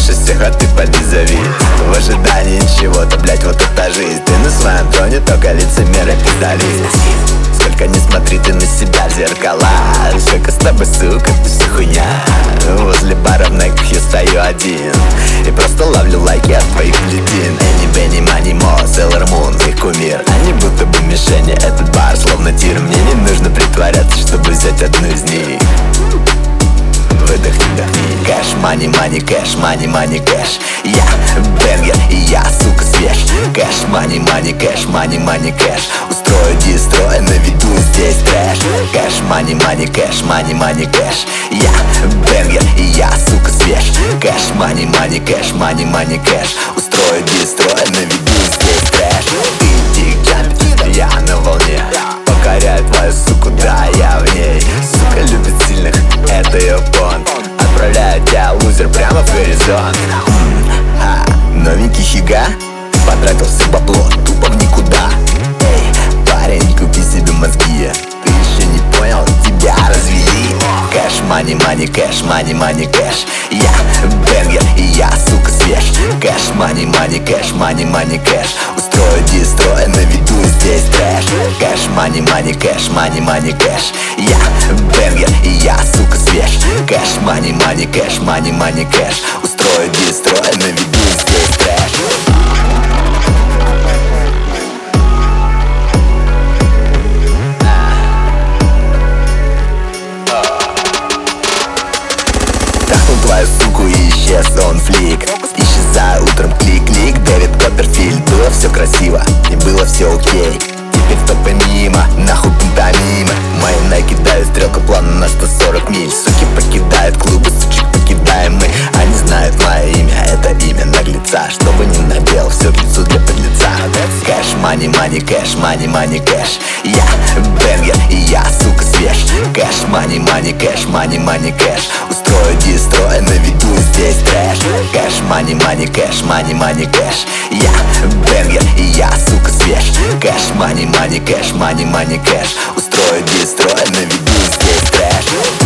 выше всех, а ты поди зови. В ожидании чего-то, блять, вот это жизнь. Ты на своем троне, только лицемеры пиздались. Сколько не смотри ты на себя в зеркала, сколько с тобой, сука, ты все хуйня. Возле бара в найках я стою один и просто ловлю лайки от твоих блядин. Энни, Бенни, Мани, Мо, Sailor Moon, их кумир. Они будто бы мишени, этот бар словно тир. Мне не нужно притворяться, чтобы взять одну из них. Выдохни, вдохни. Кэш, мани, мани, кэш, мани, мани, кэш. Я бенгер, и я, сука, свеж. Кэш, мани, мани, кэш, мани, мани, кэш. Устрою дестрой, наведу здесь трэш. Кэш, мани, мани, кэш, мани, мани, кэш. Я бенгер, и я, сука, свеж. Кэш, мани, мани, кэш, мани, мани, кэш. Устрою дестрой, наведу здесь трэш. Ты тик-джампер, я на волне. Покоряю твою суку, да, я в ней. Сука любит сильных, это ее понт. Отправляю тебя, лузер, прямо в горизонт. Новенький хига, потратился бабло, тупо в никуда. Эй, парень, купи себе мозги. Ты еще не понял, тебя развели. Кэш, мани, мани, кэш, мани, мани, кэш. Я бенгер, и я, сука, свеж. Кэш, мани, мани, кэш, мани, мани, кэш. Устрою дестрой, наведу здесь трэш. Кэш, мани, мани, кэш, мани, мани, кэш. Я бенгер, и я, сука, свеж. Кэш, мани, мани, кэш, мани, мани, кэш. Устрою дестрой, наведу здесь трэш. Твою суку и исчез он флик. Исчезаю утром, клик-клик, Дэвид Копперфильд. Было все красиво и было все окей. Теперь топай мимо, нахуй пантомимы. Мои найки дают стрелку плана на 140 миль. Суки покидают клубы, сучек покидаем мы. Они знают мое имя, это имя наглеца. Чтобы не надел, все к лицу для подлеца. Кэш, мани, мани, кэш, мани, мани, кэш. Я бенгер, и я, сука, свеж. Кэш, мани, мани, кэш, мани, мани, кэш. Устрою дестрой, наведу здесь трэш. Кэш, мани, мани, кэш, мани, мани, кэш. Я бенгер, и я, сука, свеж. Кэш, мани, мани, кэш, мани, мани, кэш. Устрою дестрой, наведу здесь трэш.